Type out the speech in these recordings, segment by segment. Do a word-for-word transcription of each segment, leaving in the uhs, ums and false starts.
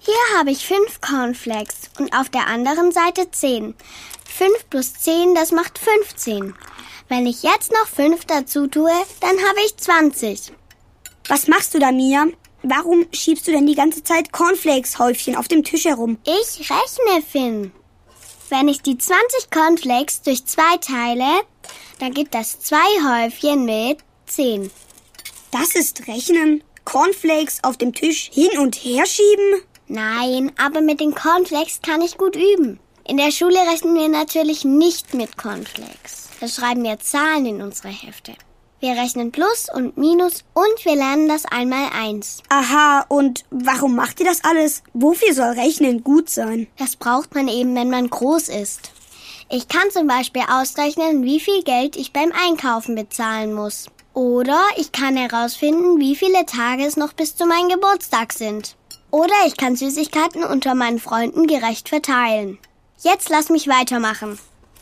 Hier habe ich fünf Cornflakes und auf der anderen Seite zehn. Fünf plus zehn, das macht fünfzehn. Wenn ich jetzt noch fünf dazu tue, dann habe ich zwanzig. Was machst du da, Mia? Warum schiebst du denn die ganze Zeit Cornflakes-Häufchen auf dem Tisch herum? Ich rechne, Finn. Wenn ich die zwanzig Cornflakes durch zwei teile, dann gibt das zwei Häufchen mit zehn. Das ist Rechnen? Cornflakes auf dem Tisch hin und her schieben? Nein, aber mit den Cornflakes kann ich gut üben. In der Schule rechnen wir natürlich nicht mit Cornflakes. Da schreiben wir Zahlen in unsere Hefte. Wir rechnen Plus und Minus und wir lernen das Einmaleins. Aha, und warum macht ihr das alles? Wofür soll Rechnen gut sein? Das braucht man eben, wenn man groß ist. Ich kann zum Beispiel ausrechnen, wie viel Geld ich beim Einkaufen bezahlen muss. Oder ich kann herausfinden, wie viele Tage es noch bis zu meinem Geburtstag sind. Oder ich kann Süßigkeiten unter meinen Freunden gerecht verteilen. Jetzt lass mich weitermachen.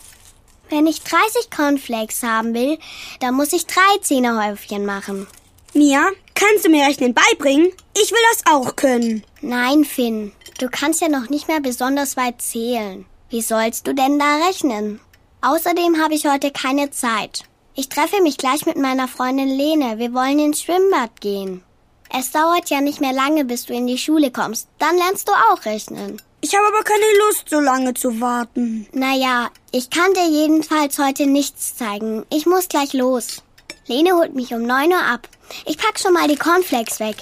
Wenn ich dreißig Cornflakes haben will, dann muss ich drei Zehnerhäufchen machen. Mia, kannst du mir Rechnen beibringen? Ich will das auch können. Nein, Finn, du kannst ja noch nicht mehr besonders weit zählen. Wie sollst du denn da rechnen? Außerdem habe ich heute keine Zeit. Ich treffe mich gleich mit meiner Freundin Lene. Wir wollen ins Schwimmbad gehen. Es dauert ja nicht mehr lange, bis du in die Schule kommst. Dann lernst du auch rechnen. Ich habe aber keine Lust, so lange zu warten. Naja, ich kann dir jedenfalls heute nichts zeigen. Ich muss gleich los. Lene holt mich um neun Uhr ab. Ich pack schon mal die Cornflakes weg.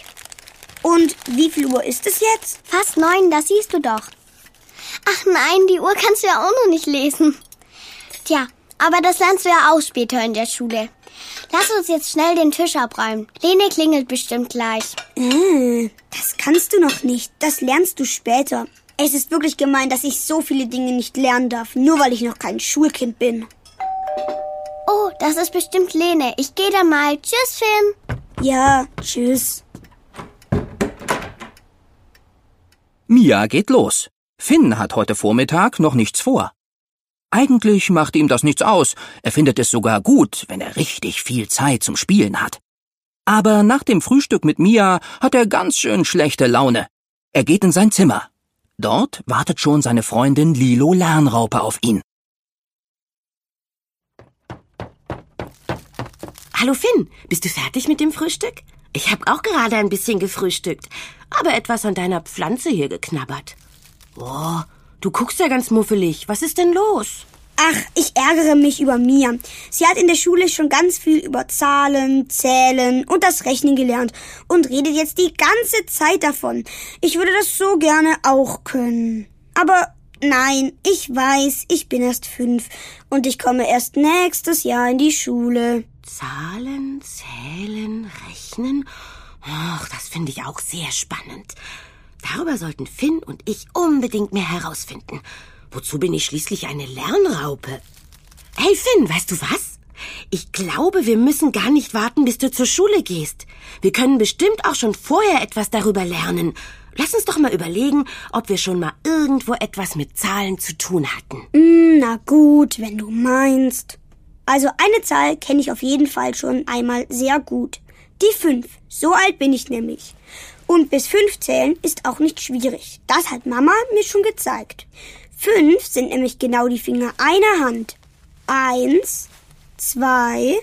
Und wie viel Uhr ist es jetzt? Fast neun, das siehst du doch. Ach nein, die Uhr kannst du ja auch noch nicht lesen. Tja, aber das lernst du ja auch später in der Schule. Lass uns jetzt schnell den Tisch abräumen. Lene klingelt bestimmt gleich. Äh, das kannst du noch nicht. Das lernst du später. Es ist wirklich gemein, dass ich so viele Dinge nicht lernen darf, nur weil ich noch kein Schulkind bin. Oh, das ist bestimmt Lene. Ich gehe dann mal. Tschüss, Finn. Ja, tschüss. Mia geht los. Finn hat heute Vormittag noch nichts vor. Eigentlich macht ihm das nichts aus. Er findet es sogar gut, wenn er richtig viel Zeit zum Spielen hat. Aber nach dem Frühstück mit Mia hat er ganz schön schlechte Laune. Er geht in sein Zimmer. Dort wartet schon seine Freundin Lilo Lernraupe auf ihn. Hallo Finn, bist du fertig mit dem Frühstück? Ich habe auch gerade ein bisschen gefrühstückt, aber etwas an deiner Pflanze hier geknabbert. Oh, du guckst ja ganz muffelig. Was ist denn los? Ach, ich ärgere mich über Mia. Sie hat in der Schule schon ganz viel über Zahlen, Zählen und das Rechnen gelernt und redet jetzt die ganze Zeit davon. Ich würde das so gerne auch können. Aber nein, ich weiß, ich bin erst fünf und ich komme erst nächstes Jahr in die Schule. Zahlen, Zählen, Rechnen? Ach, das finde ich auch sehr spannend. Darüber sollten Finn und ich unbedingt mehr herausfinden. Wozu bin ich schließlich eine Lernraupe? Hey Finn, weißt du was? Ich glaube, wir müssen gar nicht warten, bis du zur Schule gehst. Wir können bestimmt auch schon vorher etwas darüber lernen. Lass uns doch mal überlegen, ob wir schon mal irgendwo etwas mit Zahlen zu tun hatten. Mm, na gut, wenn du meinst. Also eine Zahl kenne ich auf jeden Fall schon einmal sehr gut. Die fünf. So alt bin ich nämlich. Und bis fünf zählen ist auch nicht schwierig. Das hat Mama mir schon gezeigt. Fünf sind nämlich genau die Finger einer Hand. Eins, zwei,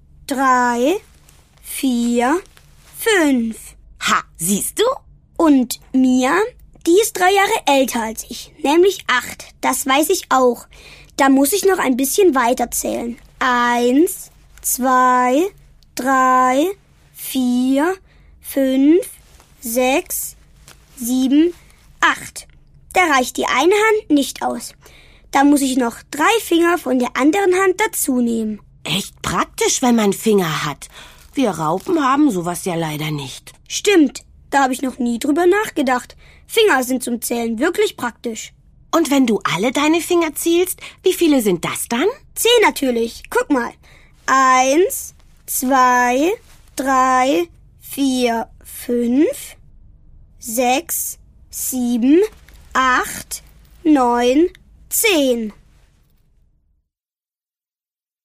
drei, vier, fünf. Ha, siehst du? Und Mia, die ist drei Jahre älter als ich, nämlich acht. Das weiß ich auch. Da muss ich noch ein bisschen weiter zählen. Eins, zwei, drei, vier, fünf, sechs, sieben, acht. Da reicht die eine Hand nicht aus. Da muss ich noch drei Finger von der anderen Hand dazu nehmen. Echt praktisch, wenn man Finger hat. Wir Raupen haben sowas ja leider nicht. Stimmt, da habe ich noch nie drüber nachgedacht. Finger sind zum Zählen wirklich praktisch. Und wenn du alle deine Finger zählst, wie viele sind das dann? Zehn natürlich. Guck mal. Eins, zwei, drei, vier, fünf, sechs, sieben, acht, neun, zehn.